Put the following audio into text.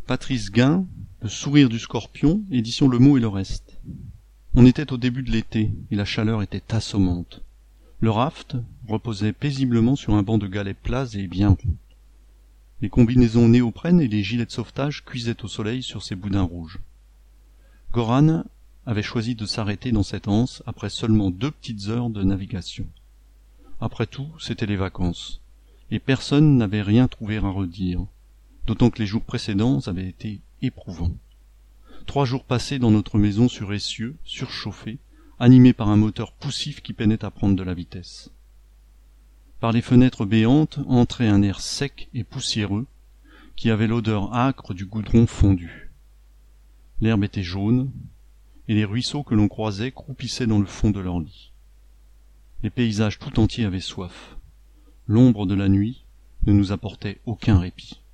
Patrice Guin, Le sourire du scorpion, édition Le Mot et le Reste. On était au début de l'été, et la chaleur était assommante. Le raft reposait paisiblement sur un banc de galets plats et bien ronds. Les combinaisons néoprène et les gilets de sauvetage cuisaient au soleil sur ces boudins rouges. Goran avait choisi de s'arrêter dans cette anse après seulement 2 petites heures de navigation. Après tout, c'étaient les vacances, et personne n'avait rien trouvé à redire, d'autant que les jours précédents avaient été éprouvants. 3 jours passés dans notre maison sur essieu, surchauffée, animée par un moteur poussif qui peinait à prendre de la vitesse. Par les fenêtres béantes entrait un air sec et poussiéreux, qui avait l'odeur âcre du goudron fondu. L'herbe était jaune, et les ruisseaux que l'on croisait croupissaient dans le fond de leur lit. Les paysages tout entiers avaient soif. L'ombre de la nuit ne nous apportait aucun répit.